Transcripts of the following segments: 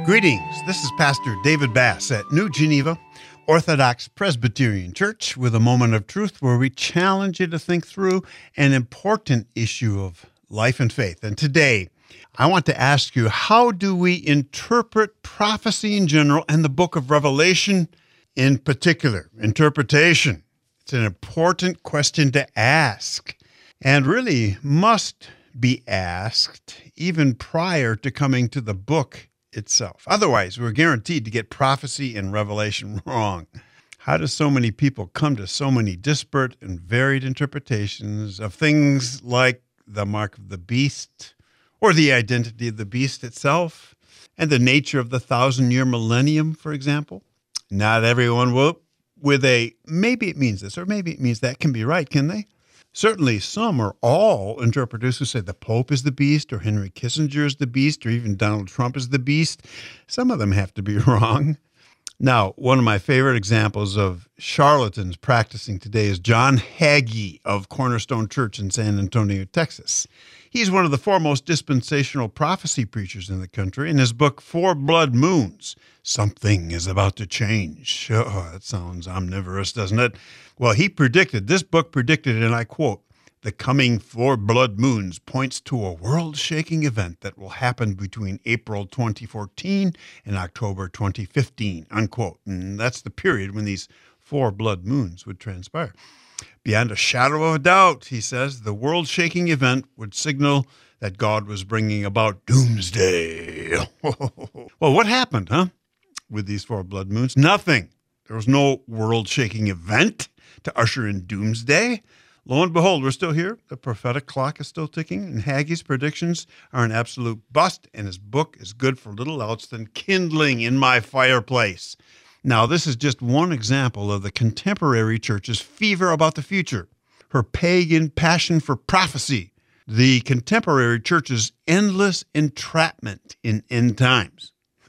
Greetings. This is Pastor David Bass at New Geneva Orthodox Presbyterian Church with a moment of truth where we challenge you to think through an important issue of life and faith. And today, I want to ask you, how do we interpret prophecy in general and the book of Revelation in particular? Interpretation. It's an important question to ask and really must be asked even prior to coming to the book itself. Otherwise, we're guaranteed to get prophecy and revelation wrong. How do so many people come to so many disparate and varied interpretations of things like the mark of the beast, or the identity of the beast itself, and the nature of the 1,000-year millennium, for example? Not everyone will, with a maybe it means this or maybe it means that, can be right, can they? Certainly some or all interpreters who say the Pope is the beast or Henry Kissinger is the beast or even Donald Trump is the beast, some of them have to be wrong. Now, one of my favorite examples of charlatans practicing today is John Hagee of Cornerstone Church in San Antonio, Texas. He's one of the foremost dispensational prophecy preachers in the country. In his book, Four Blood Moons, Something is About to Change. Oh, that sounds omnivorous, doesn't it? Well, this book predicted, and I quote, "The coming 4 blood moons points to a world-shaking event that will happen between April 2014 and October 2015, unquote. And that's the period when these 4 blood moons would transpire. Beyond a shadow of a doubt, he says, the world-shaking event would signal that God was bringing about doomsday." Well, what happened, with these 4 blood moons? Nothing. There was no world-shaking event to usher in doomsday. Lo and behold, we're still here. The prophetic clock is still ticking, and Hagee's predictions are an absolute bust, and his book is good for little else than kindling in my fireplace. Now, this is just one example of the contemporary church's fever about the future, her pagan passion for prophecy, the contemporary church's endless entrapment in end times.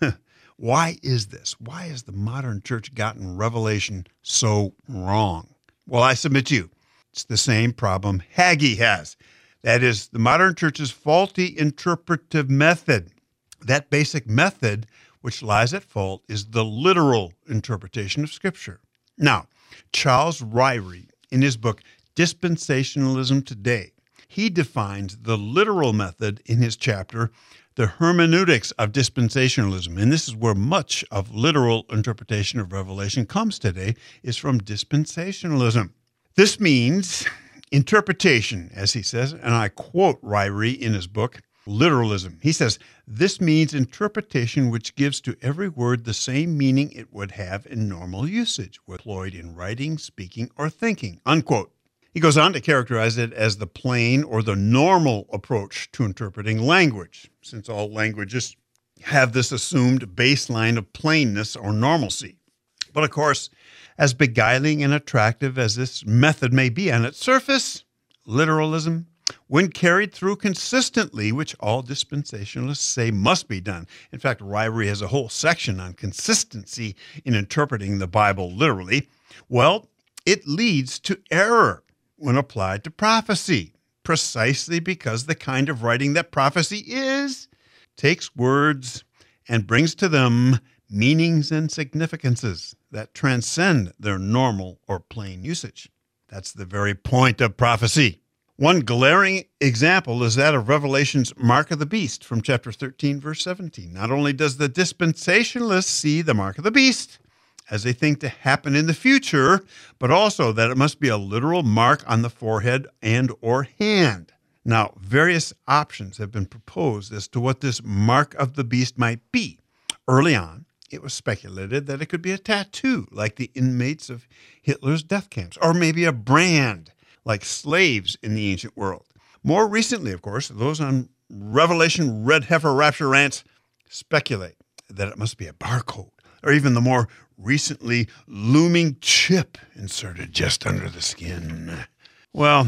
Why is this? Why has the modern church gotten Revelation so wrong? Well, I submit to you, it's the same problem Hagee has. That is, the modern church's faulty interpretive method. That basic method which lies at fault is the literal interpretation of Scripture. Now, Charles Ryrie, in his book, Dispensationalism Today, he defines the literal method in his chapter, The Hermeneutics of Dispensationalism. And this is where much of literal interpretation of Revelation comes today, is from dispensationalism. This means interpretation, as he says, and I quote Ryrie in his book, Literalism. He says, this means interpretation which gives to every word the same meaning it would have in normal usage, employed in writing, speaking, or thinking, unquote. He goes on to characterize it as the plain or the normal approach to interpreting language, since all languages have this assumed baseline of plainness or normalcy. But of course, as beguiling and attractive as this method may be on its surface, literalism, when carried through consistently, which all dispensationalists say must be done. In fact, Ryrie has a whole section on consistency in interpreting the Bible literally. Well, it leads to error when applied to prophecy, precisely because the kind of writing that prophecy is takes words and brings to them meanings and significances that transcend their normal or plain usage. That's the very point of prophecy. One glaring example is that of Revelation's mark of the beast from chapter 13, verse 17. Not only does the dispensationalist see the mark of the beast as a thing to happen in the future, but also that it must be a literal mark on the forehead and or hand. Now, various options have been proposed as to what this mark of the beast might be. Early on, it was speculated that it could be a tattoo, like the inmates of Hitler's death camps, or maybe a brand, like slaves in the ancient world. More recently, of course, those on Revelation Red Heifer Rapture rants speculate that it must be a barcode, or even the more recently looming chip inserted just under the skin. Well,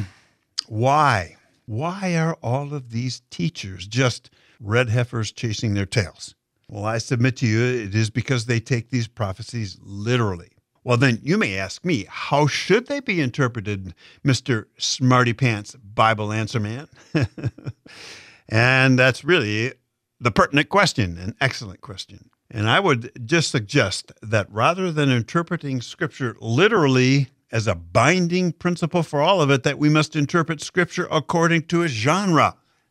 why? Why are all of these teachers just red heifers chasing their tails? Well, I submit to you, it is because they take these prophecies literally. Well, then you may ask me, how should they be interpreted, Mr. Smarty Pants Bible Answer Man? And that's really the pertinent question, an excellent question. And I would just suggest that rather than interpreting Scripture literally as a binding principle for all of it, that we must interpret Scripture according to its genre,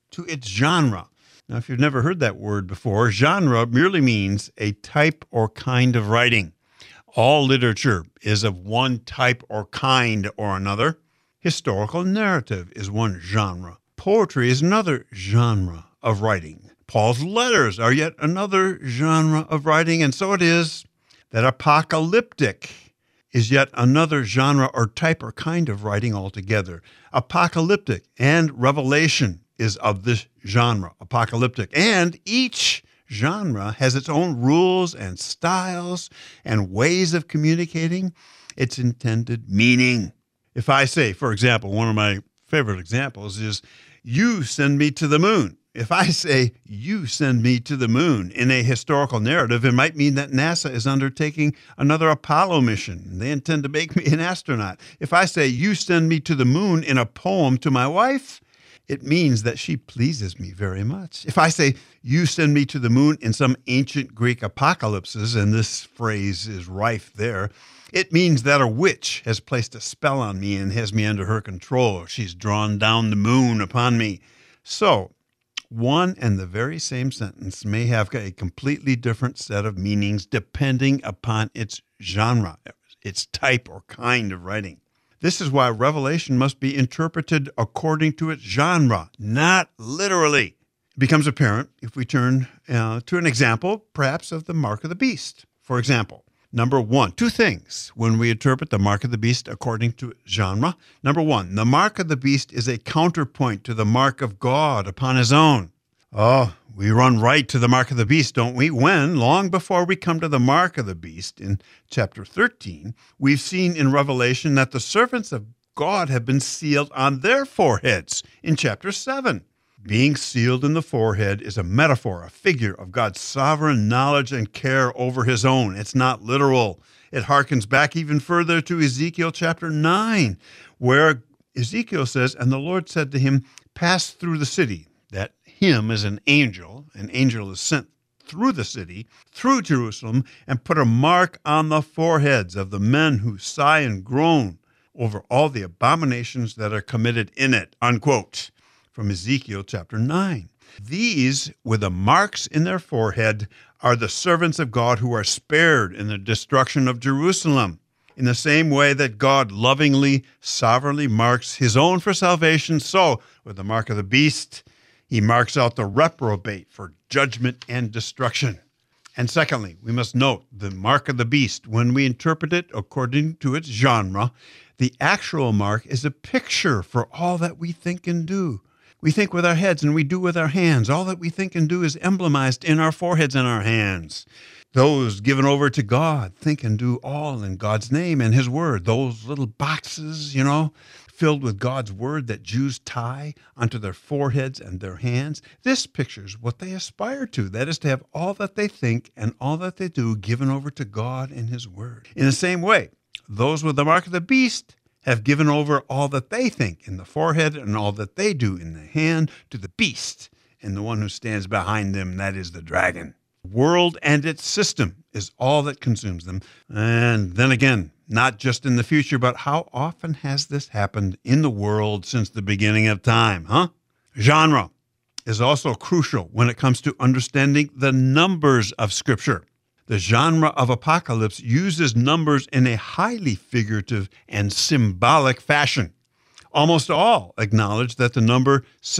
Now, if you've never heard that word before, genre merely means a type or kind of writing. All literature is of one type or kind or another. Historical narrative is one genre. Poetry is another genre of writing. Paul's letters are yet another genre of writing, and so it is that apocalyptic is yet another genre or type or kind of writing altogether. Apocalyptic and Revelation is of this genre, apocalyptic, and each genre has its own rules and styles and ways of communicating its intended meaning. If I say, for example, one of my favorite examples is, "You send me to the moon." If I say, "You send me to the moon" in a historical narrative, it might mean that NASA is undertaking another Apollo mission. They intend to make me an astronaut. If I say, "You send me to the moon" in a poem to my wife, it means that she pleases me very much. If I say, "You send me to the moon" in some ancient Greek apocalypses, and this phrase is rife there, it means that a witch has placed a spell on me and has me under her control. She's drawn down the moon upon me. So, one and the very same sentence may have a completely different set of meanings depending upon its genre, its type or kind of writing. This is why Revelation must be interpreted according to its genre, not literally. It becomes apparent if we turn to an example, perhaps, of the mark of the beast. For example, number one, two things when we interpret the mark of the beast according to its genre. Number one, the mark of the beast is a counterpoint to the mark of God upon his own. Oh, we run right to the mark of the beast, don't we? When, long before we come to the mark of the beast in chapter 13, we've seen in Revelation that the servants of God have been sealed on their foreheads in chapter 7. Being sealed in the forehead is a metaphor, a figure of God's sovereign knowledge and care over his own. It's not literal. It harkens back even further to Ezekiel chapter 9, where Ezekiel says, "And the Lord said to him, pass through the city." That him is an angel. An angel is sent through the city, through Jerusalem, and put a mark on the foreheads of the men who sigh and groan over all the abominations that are committed in it, unquote, from Ezekiel chapter 9. These, with the marks in their forehead, are the servants of God who are spared in the destruction of Jerusalem. In the same way that God lovingly, sovereignly marks his own for salvation, so, with the mark of the beast, he marks out the reprobate for judgment and destruction. And secondly, we must note the mark of the beast. When we interpret it according to its genre, the actual mark is a picture for all that we think and do. We think with our heads and we do with our hands. All that we think and do is emblemized in our foreheads and our hands. Those given over to God think and do all in God's name and his word. Those little boxes, filled with God's word that Jews tie onto their foreheads and their hands. This pictures what they aspire to. That is to have all that they think and all that they do given over to God and his word. In the same way, those with the mark of the beast have given over all that they think in the forehead and all that they do in the hand to the beast and the one who stands behind them, that is the dragon. The world and its system is all that consumes them. And then again, not just in the future, but how often has this happened in the world since the beginning of time, huh? Genre is also crucial when it comes to understanding the numbers of Scripture. The genre of Apocalypse uses numbers in a highly figurative and symbolic fashion. Almost all acknowledge that the number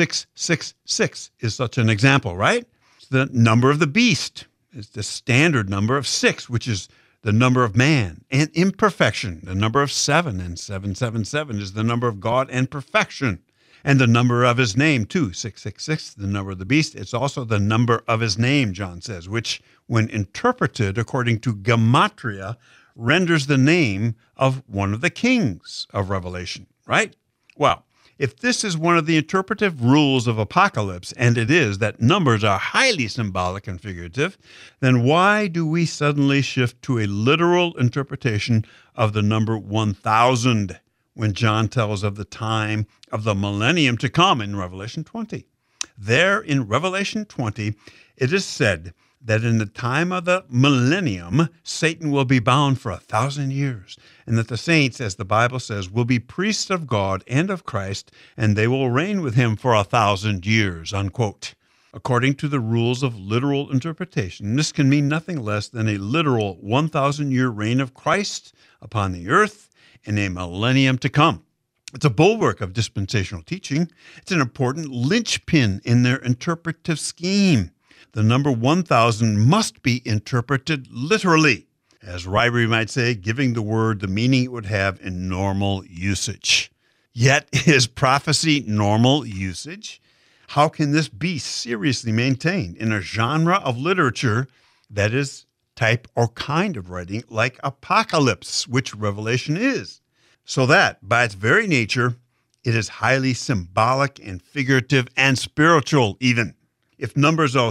666 is such an example, right? It's the number of the beast. It's the standard number of 6, which is the number of man and imperfection. The number of 7 and 777 is the number of God and perfection. And the number of his name, too, 666, the number of the beast. It's also the number of his name, John says, which, when interpreted according to Gematria, renders the name of one of the kings of Revelation, right? Well, if this is one of the interpretive rules of Apocalypse, and it is that numbers are highly symbolic and figurative, then why do we suddenly shift to a literal interpretation of the number 1,000 when John tells of the time of the millennium to come in Revelation 20? There in Revelation 20, it is said that in the time of the millennium, Satan will be bound for 1,000 years, and that the saints, as the Bible says, will be priests of God and of Christ, and they will reign with him for 1,000 years, unquote. According to the rules of literal interpretation, this can mean nothing less than a literal 1,000-year reign of Christ upon the earth in a millennium to come. It's a bulwark of dispensational teaching. It's an important linchpin in their interpretive scheme. The number 1,000 must be interpreted literally, as Ryrie might say, giving the word the meaning it would have in normal usage. Yet, is prophecy normal usage? How can this be seriously maintained in a genre of literature that is type or kind of writing like apocalypse, which Revelation is? So that, by its very nature, it is highly symbolic and figurative and spiritual even. If numbers are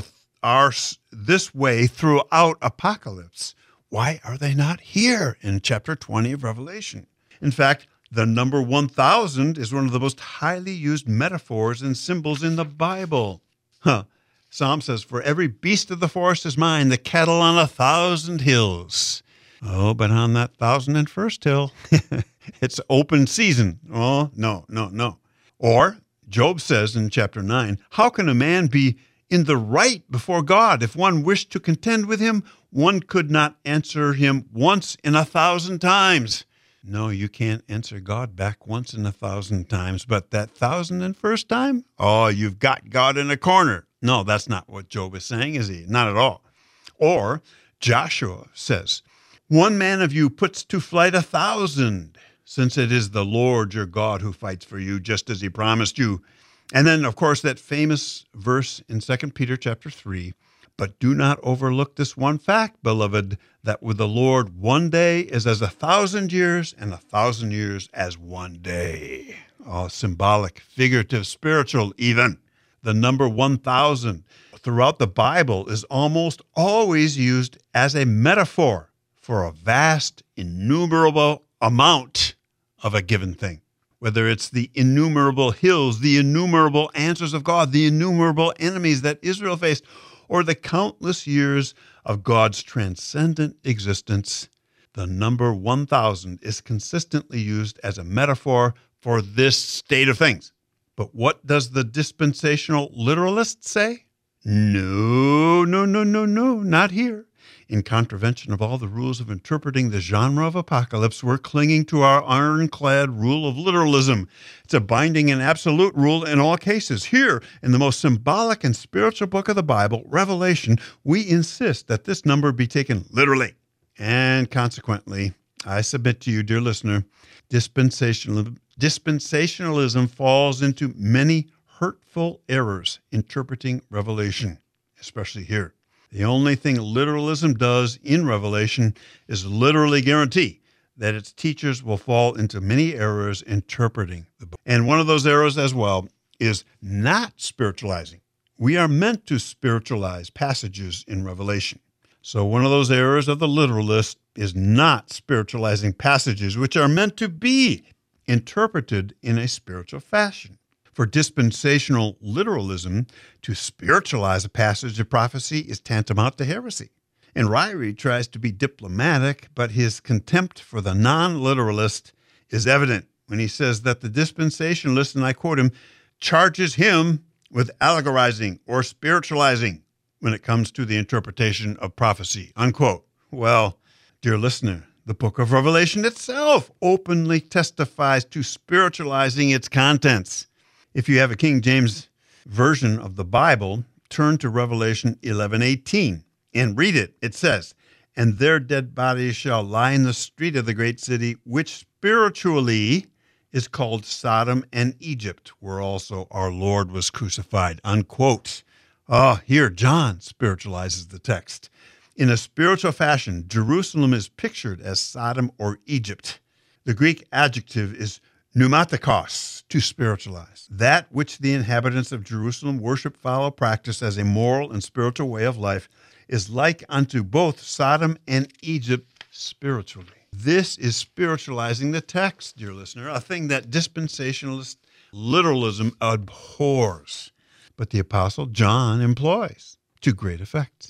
this way throughout Apocalypse, why are they not here in chapter 20 of Revelation? In fact, the number 1,000 is one of the most highly used metaphors and symbols in the Bible. Psalm says, "For every beast of the forest is mine, the cattle on 1,000 hills." Oh, but on that 1,001st hill, it's open season. Oh, no. Or Job says in chapter 9, "How can a man be in the right before God? If one wished to contend with him, one could not answer him once in 1,000 times." No, you can't answer God back once in 1,000 times, but that 1,001st time, oh, you've got God in a corner. No, that's not what Job is saying, is he? Not at all. Or Joshua says, "One man of you puts to flight 1,000, since it is the Lord your God who fights for you, just as he promised you." And then, of course, that famous verse in 2 Peter chapter 3, "But do not overlook this one fact, beloved, that with the Lord 1 day is as 1,000 years, and 1,000 years as 1 day." Oh, symbolic, figurative, spiritual even. The number 1,000 throughout the Bible is almost always used as a metaphor for a vast, innumerable amount of a given thing. Whether it's the innumerable hills, the innumerable answers of God, the innumerable enemies that Israel faced, or the countless years of God's transcendent existence, the number 1,000 is consistently used as a metaphor for this state of things. But what does the dispensational literalist say? No, not here. In contravention of all the rules of interpreting the genre of Apocalypse, we're clinging to our ironclad rule of literalism. It's a binding and absolute rule in all cases. Here, in the most symbolic and spiritual book of the Bible, Revelation, we insist that this number be taken literally. And consequently, I submit to you, dear listener, dispensationalism falls into many hurtful errors interpreting Revelation, especially here. The only thing literalism does in Revelation is literally guarantee that its teachers will fall into many errors interpreting the book. And one of those errors as well is not spiritualizing. We are meant to spiritualize passages in Revelation. So one of those errors of the literalist is not spiritualizing passages which are meant to be interpreted in a spiritual fashion. For dispensational literalism, to spiritualize a passage of prophecy is tantamount to heresy. And Ryrie tries to be diplomatic, but his contempt for the non-literalist is evident when he says that the dispensationalist, and I quote him, charges him with allegorizing or spiritualizing when it comes to the interpretation of prophecy, unquote. Well, dear listener, the book of Revelation itself openly testifies to spiritualizing its contents. If you have a King James version of the Bible, turn to Revelation 11:18 and read it. It says, "And their dead bodies shall lie in the street of the great city, which spiritually is called Sodom and Egypt, where also our Lord was crucified," unquote. Here John spiritualizes the text. In a spiritual fashion, Jerusalem is pictured as Sodom or Egypt. The Greek adjective is pneumatikos, to spiritualize. That which the inhabitants of Jerusalem worship, follow, practice as a moral and spiritual way of life is like unto both Sodom and Egypt spiritually. This is spiritualizing the text, dear listener, a thing that dispensationalist literalism abhors, but the Apostle John employs to great effect.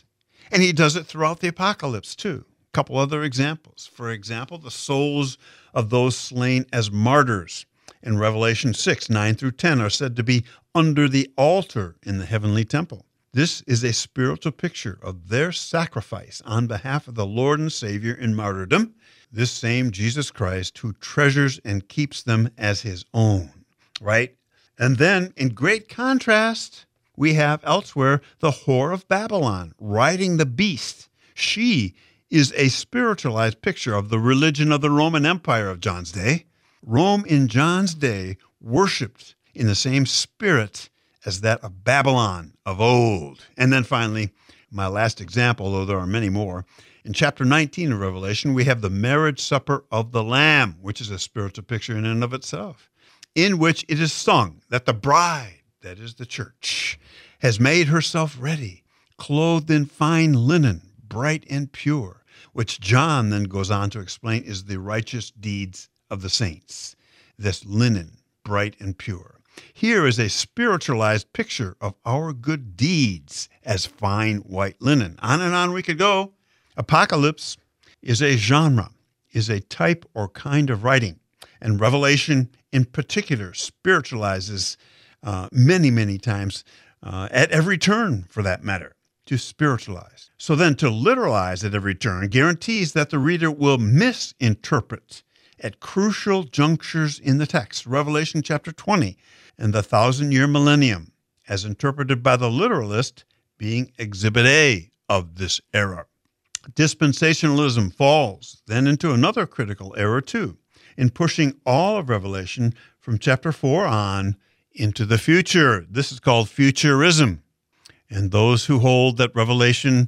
And he does it throughout the apocalypse too. A couple other examples. For example, the souls of those slain as martyrs in Revelation 6, 9 through 10 are said to be under the altar in the heavenly temple. This is a spiritual picture of their sacrifice on behalf of the Lord and Savior in martyrdom, this same Jesus Christ who treasures and keeps them as his own, right? And then, in great contrast, we have elsewhere the whore of Babylon riding the beast. She is a spiritualized picture of the religion of the Roman Empire of John's day. Rome in John's day worshipped in the same spirit as that of Babylon of old. And then finally, my last example, though there are many more, in chapter 19 of Revelation, we have the marriage supper of the Lamb, which is a spiritual picture in and of itself, in which it is sung that the bride, that is the church, has made herself ready, clothed in fine linen, bright and pure, which John then goes on to explain is the righteous deeds of the saints, this linen, bright and pure. Here is a spiritualized picture of our good deeds as fine white linen. On and on we could go. Apocalypse is a genre, is a type or kind of writing, and Revelation in particular spiritualizes many, many times at every turn, for that matter, to spiritualize. So then to literalize at every turn guarantees that the reader will misinterpret at crucial junctures in the text. Revelation chapter 20 and the 1,000-year millennium, as interpreted by the literalist, being exhibit A of this era. Dispensationalism falls then into another critical error too, in pushing all of Revelation from chapter 4 on into the future. This is called futurism. And those who hold that Revelation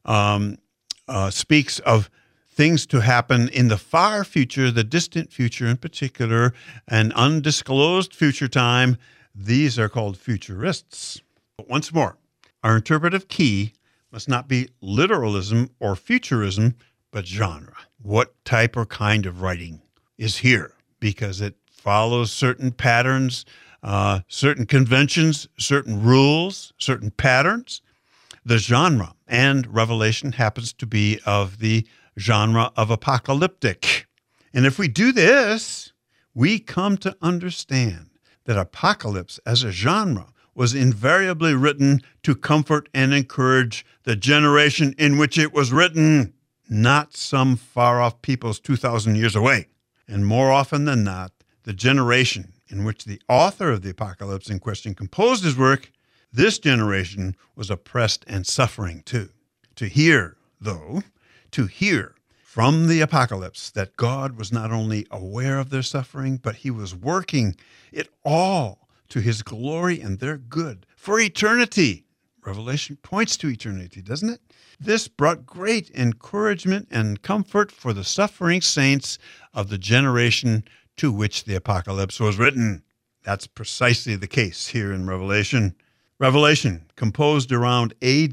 speaks of things to happen in the far future, the distant future in particular, an undisclosed future time, these are called futurists. But once more, our interpretive key must not be literalism or futurism, but genre. What type or kind of writing is here? Because it follows certain patterns, certain conventions, certain rules, certain patterns. The genre and Revelation happens to be of the genre of apocalyptic. And if we do this, we come to understand that apocalypse as a genre was invariably written to comfort and encourage the generation in which it was written, not some far-off peoples 2,000 years away. And more often than not, the generation in which the author of the apocalypse in question composed his work, this generation was oppressed and suffering too. To hear, though, to hear from the apocalypse that God was not only aware of their suffering, but he was working it all to his glory and their good for eternity. Revelation points to eternity, doesn't it? This brought great encouragement and comfort for the suffering saints of the generation to which the apocalypse was written. That's precisely the case here in Revelation. Revelation, composed around AD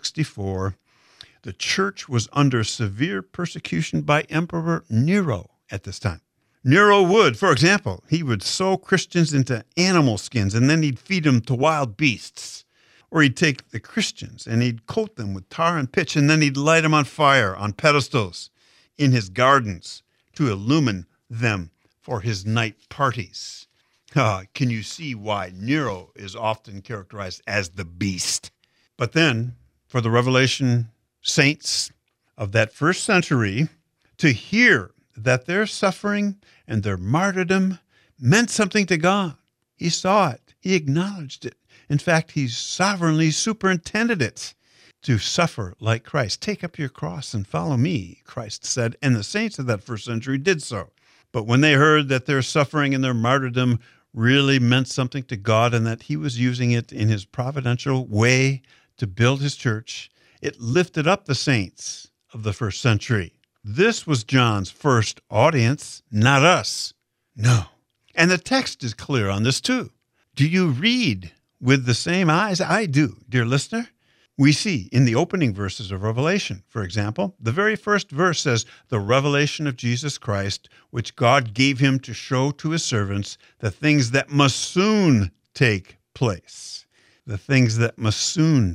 64, the church was under severe persecution by Emperor Nero at this time. Nero would, for example, he would sew Christians into animal skins and then he'd feed them to wild beasts. Or he'd take the Christians and he'd coat them with tar and pitch and then he'd light them on fire on pedestals in his gardens to illumine them for his night parties. Can you see why Nero is often characterized as the beast? But then, for the Revelation saints of that first century to hear that their suffering and their martyrdom meant something to God. He saw it. He acknowledged it. In fact, he sovereignly superintended it to suffer like Christ. Take up your cross and follow me, Christ said, and the saints of that first century did so. But when they heard that their suffering and their martyrdom really meant something to God and that he was using it in his providential way to build his church, it lifted up the saints of the first century. This was John's first audience, not us. No. And the text is clear on this too. Do you read with the same eyes I do, dear listener? We see in the opening verses of Revelation, for example, the very first verse says, the revelation of Jesus Christ, which God gave him to show to his servants the things that must soon take place. The things that must soon take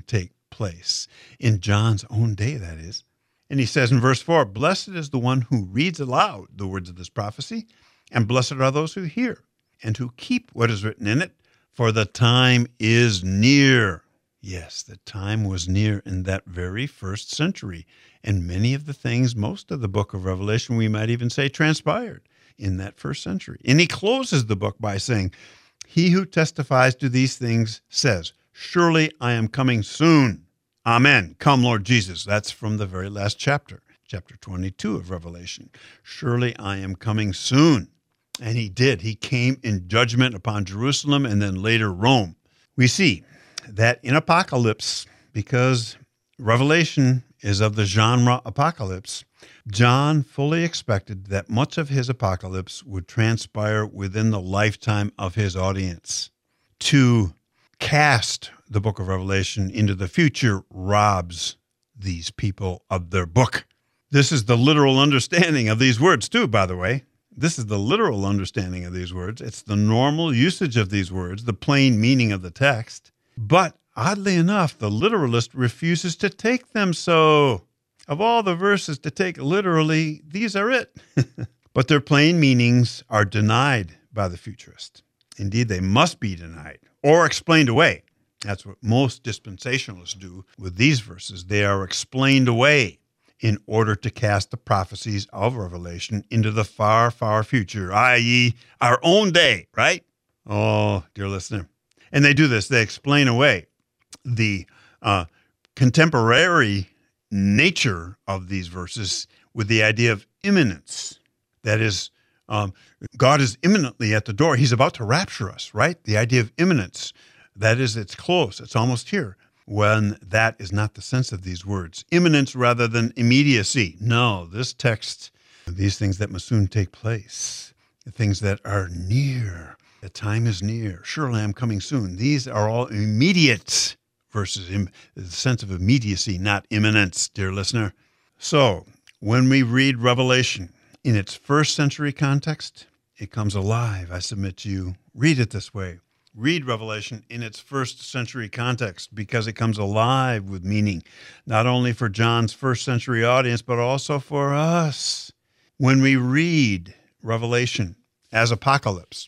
place in John's own day, that is. And he says in verse 4, "Blessed is the one who reads aloud the words of this prophecy, and blessed are those who hear and who keep what is written in it, for the time is near." Yes, the time was near in that very first century. And many of the things, most of the book of Revelation, we might even say, transpired in that first century. And he closes the book by saying, "He who testifies to these things says, 'Surely I am coming soon.' Amen. Come, Lord Jesus." That's from the very last chapter, chapter 22 of Revelation. "Surely I am coming soon." And he did. He came in judgment upon Jerusalem and then later Rome. We see that in Apocalypse, because Revelation is of the genre apocalypse, John fully expected that much of his apocalypse would transpire within the lifetime of his audience. To cast the book of Revelation into the future robs these people of their book. This is the literal understanding of these words, too, by the way. This is the literal understanding of these words. It's the normal usage of these words, the plain meaning of the text. But oddly enough, the literalist refuses to take them so. Of all the verses to take literally, these are it. But their plain meanings are denied by the futurist. Indeed, they must be denied or explained away. That's what most dispensationalists do with these verses. They are explained away in order to cast the prophecies of Revelation into the far, far future, i.e., our own day, right? Oh, dear listener. And they do this. They explain away the contemporary nature of these verses with the idea of imminence. That is, God is imminently at the door. He's about to rapture us, right? The idea of imminence. That is, it's close. It's almost here. When that is not the sense of these words. Imminence rather than immediacy. No, this text, these things that must soon take place, the things that are near, the time is near, surely I'm coming soon. These are all immediate verses, the sense of immediacy, not imminence, dear listener. So when we read Revelation in its first century context, it comes alive. I submit to you, read it this way. Read Revelation in its first century context because it comes alive with meaning, not only for John's first century audience, but also for us. When we read Revelation as apocalypse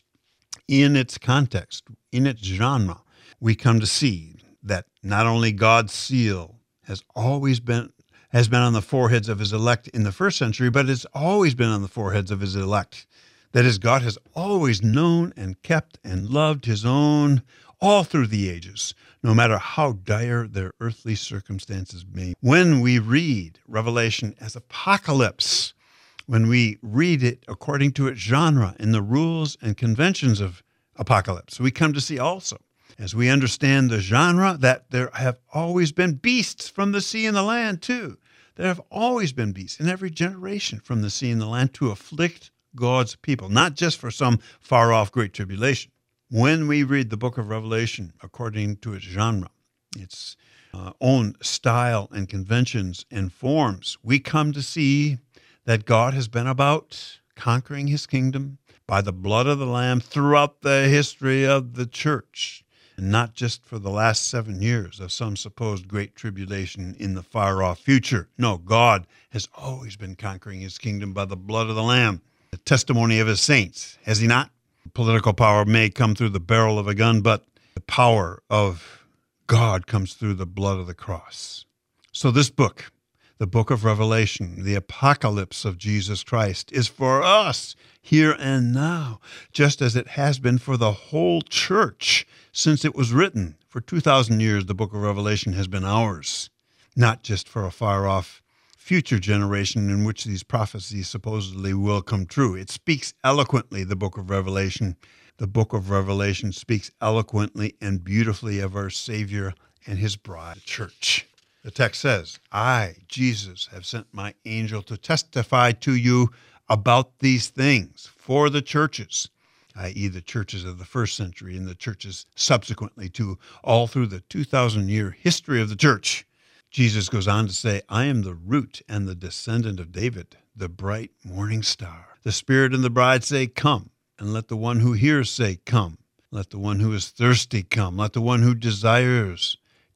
in its context, in its genre, we come to see that not only God's seal has been on the foreheads of his elect in the first century, but it's always been on the foreheads of his elect. That is, God has always known and kept and loved his own all through the ages, no matter how dire their earthly circumstances may be. When we read Revelation as apocalypse, when we read it according to its genre and the rules and conventions of apocalypse, we come to see also, as we understand the genre, that there have always been beasts from the sea and the land too. There have always been beasts in every generation from the sea and the land to afflict God's people, not just for some far-off great tribulation. When we read the book of Revelation according to its genre, its own style and conventions and forms, we come to see that God has been about conquering his kingdom by the blood of the Lamb throughout the history of the church, and not just for the last 7 years of some supposed great tribulation in the far-off future. No, God has always been conquering his kingdom by the blood of the Lamb. The testimony of his saints, has he not? Political power may come through the barrel of a gun, but the power of God comes through the blood of the cross. So this book, the book of Revelation, the apocalypse of Jesus Christ, is for us here and now, just as it has been for the whole church since it was written. For 2,000 years, the book of Revelation has been ours, not just for a far-off future generation in which these prophecies supposedly will come true. It speaks eloquently, the book of Revelation. The book of Revelation speaks eloquently and beautifully of our Savior and his bride, the church. The text says, "I, Jesus, have sent my angel to testify to you about these things for the churches," i.e. the churches of the first century and the churches subsequently to all through the 2,000-year history of the church. Jesus goes on to say, "I am the root and the descendant of David, the bright morning star. The Spirit and the bride say, 'Come,' and let the one who hears say, 'Come.' Let the one who is thirsty come. Let the one who desires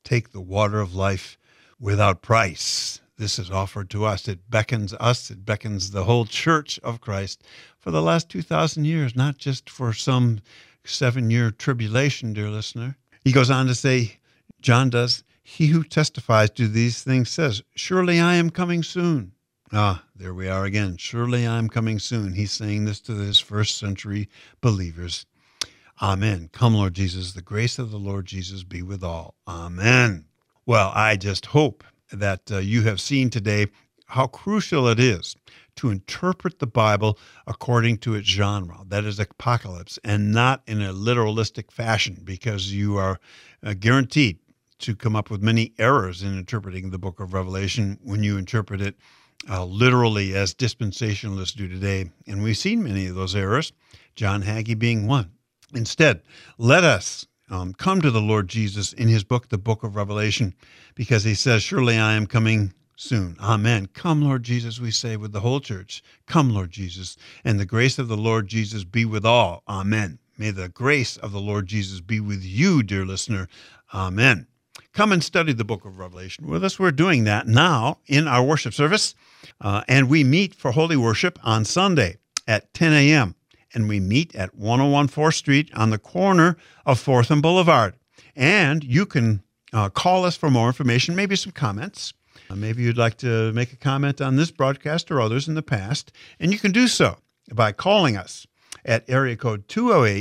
take the water of life without price. This is offered to us. It beckons us. It beckons the whole church of Christ for the last 2,000 years, not just for some 7-year tribulation, dear listener. He goes on to say, John does, he who testifies to these things says, surely I am coming soon. Ah, there we are again. Surely I am coming soon. He's saying this to his first century believers. Amen. Come, Lord Jesus. The grace of the Lord Jesus be with all. Amen. Well, I just hope that you have seen today how crucial it is to interpret the Bible according to its genre, that is apocalypse, and not in a literalistic fashion, because you are guaranteed to come up with many errors in interpreting the book of Revelation when you interpret it literally as dispensationalists do today. And we've seen many of those errors, John Hagee being one. Instead, let us come to the Lord Jesus in his book, the book of Revelation, because he says, surely I am coming soon. Amen. Come, Lord Jesus, we say with the whole church. Come, Lord Jesus, and the grace of the Lord Jesus be with all. Amen. May the grace of the Lord Jesus be with you, dear listener. Amen. Come and study the book of Revelation with us. We're doing that now in our worship service, and we meet for Holy Worship on Sunday at 10 a.m., and we meet at 101 4th Street on the corner of 4th and Boulevard. And you can call us for more information, maybe some comments. Maybe you'd like to make a comment on this broadcast or others in the past, and you can do so by calling us at area code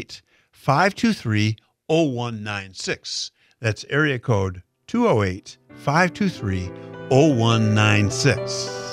208-523-0196. That's area code 208-523-0196.